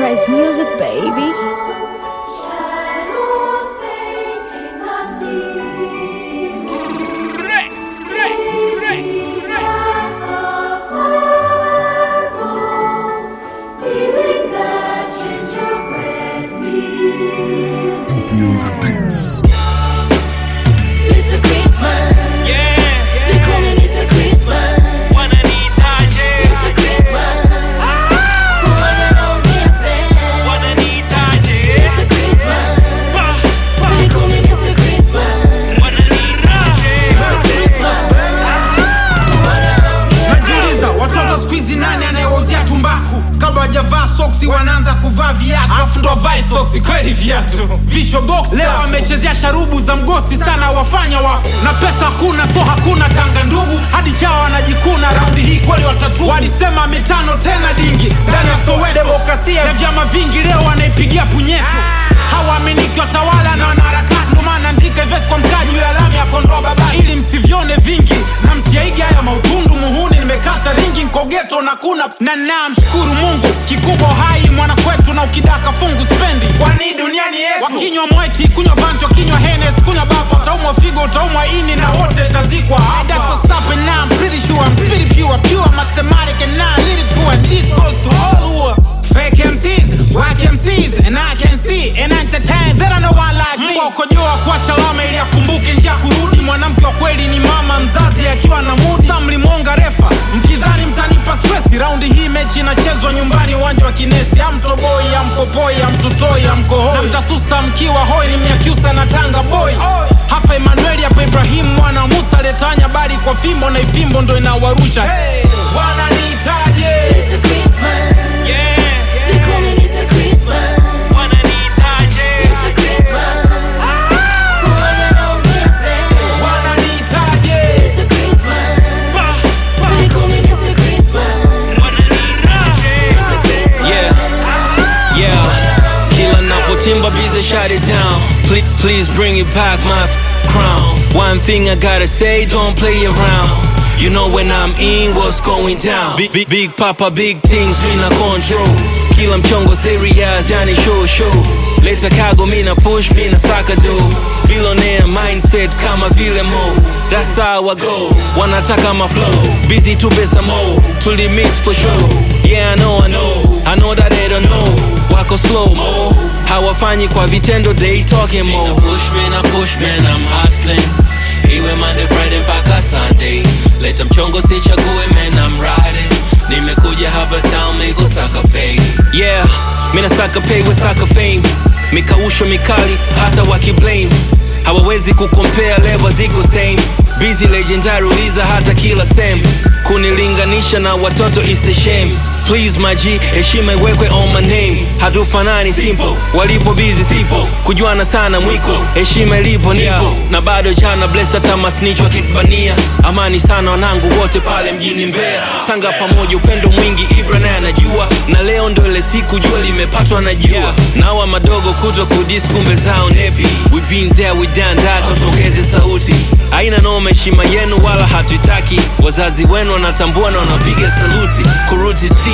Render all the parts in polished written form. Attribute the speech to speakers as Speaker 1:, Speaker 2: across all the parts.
Speaker 1: Price Music, baby.
Speaker 2: Shadows painting the scene. Feeling that gingerbread feel.
Speaker 3: Dopey on the beats.
Speaker 2: Mr. Christmas.
Speaker 4: Yeah.
Speaker 2: They call me Mr. Christmas.
Speaker 4: Wananihitaje?
Speaker 2: Mr. Christmas. Moyo na dancing.
Speaker 4: Wananihitaje?
Speaker 2: Mr. Christmas. They call me Mr. Christmas.
Speaker 4: Wananihitaje?
Speaker 2: Mr. Christmas. Moyo na dancing.
Speaker 5: Najiuliza watoto squeezy nani anayewauzia tumbaku? Kabla hajavaa soksi wanaanza kuvaa viatu. Afu ndo vae soksi kweli viatu. Vichwa box leo wamechezea sharubu za mgosi sana wafanya wafu. Na pesa hakuna so hakuna tanga ndugu. Hadi chao wanajikuna raundi hii kweli watatu. Walisema mitano tena dingi. Ndani ya Soweto demokrasia ya vyama vingi leo wanaipigia punyeto. Hawaaminiki watawala na wanaharakati. Ndo maana andika vesi kwa mkaji ya lami ya kondoa baba. Ili msivione vingi na msiaige haya mautundu muhuni. Nimekata ringi nkogeto na kuna na mshukuru Mungu. Kikubwa hai mwana kwetu na ukidaka fungu spendi. Kwani duniani yetu wakinywa mweti, kunywa vanti, wakinywa Hennes, kunywa bapa. Utaumwa figo, utaumwa ini na wote tazikwa hapa. That's what's up and now I'm pretty sure I'm pretty pure mathematic and now lyrical and this goes to all who are fake MCs, whack MCs, and I can see and entertain. There are no one like me. Mbwa ukojoa kuacha lama ili akumbuke njia kurudi. Mwanamke wa kweli ni mama mzazi akiwa na mudi. Samli mwonga refa, mkidhani mtanipa stress. Raundi hii mechi inachezwa nyumbani uwanja wa Kinesi. Amtoboi, amkopoi, amtutoi, amkohoi. Na mtasusa mkiwa hoi ni Mnyakyusa na Tanga boy. Hapa Emmanuel, hapa Ibrahim mwana Musa. Letanya bali kwa fimbo na ifimbo ndo inawarusha. Hey, wananihitaje?
Speaker 2: Mr. Christmas.
Speaker 4: Yeah.
Speaker 2: They call me Mr. Christmas.
Speaker 4: Wananihitaje?
Speaker 2: Mr. Christmas. Moyo na dancing.
Speaker 5: Wananihitaje?
Speaker 2: Mr. Christmas. They call me Mr. Christmas.
Speaker 4: Wananihitaje?
Speaker 2: Mr. Christmas.
Speaker 6: Yeah, kila napotimba busy shut it down. Please bring it back my crown. One thing I gotta say, don't play around. You know when I'm in, what's going down. Big papa, big things, mina control. Kila mchongo serious, yani show. Leta kago, mina push, mina saka do. Billionaire mindset kama vile mo. That's how I go. Wanataka my flow. Busy to pesa mo. Tuli mix for sure. Yeah, I know that they don't know. Wako slow mo. Hawafanyi kwa vitendo, they talking more. Push man, I'm hustling. Iwe Monday, Friday mpaka Sunday. Leta mchongo sichague man, I'm riding. Nimekuja hapa town, migo saka pay. Yeah, mina saka pay with saka fame. Mikausho mikali, hata wakiblame. Hawawezi kukompare, level ziko same. Busy legendary, uliza hata kila same. Kunilinganisha na watoto is a shame. Please my G, heshima iwekwe on my name. Hatufanani simple, walipo busy sipo. Kujuana sana mwiko, heshima ilipo nipo. Na bado jana bless hata masnitch wakitbania. Amani sana wanangu wote pale mjini Mbeya. Tanga pamoja upendo mwingi, Ibra naye anajua. Na leo ndo ile siku jua limepatwa na jua. Nawa madogo kuto kudis kumbe zao nepi. We been there, we done that, tongeze sauti. Haina noma heshima yenu wala hatuitaki. Wazazi wenu wanatambua na wanapiga saluti. Kuruti T.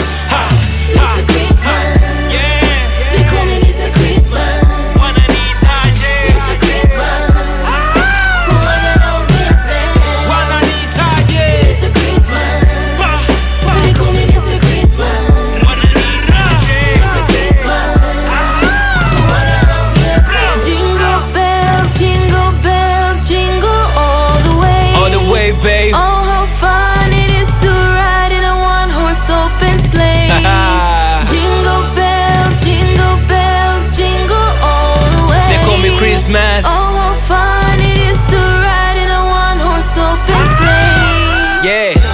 Speaker 2: Mr. Christmas.
Speaker 4: Yeah.
Speaker 2: They call me Mr. Christmas.
Speaker 4: Wananihitaje?
Speaker 2: Mr. Christmas. Moyo na dancing.
Speaker 5: Wananihitaje?
Speaker 2: Mr. Christmas. They call me Mr. Christmas.
Speaker 4: Wananihitaje?
Speaker 2: Mr. Christmas. Moyo na dancing. Jingle bells, jingle all the way.
Speaker 6: All the way, babe.
Speaker 2: Oh, how fun it is to ride in a one-horse open sleigh. Jingle bells, jingle all the way.
Speaker 6: They call me Christmas.
Speaker 2: Oh, how fun it is to ride in a one-horse open sleigh.
Speaker 6: Yeah,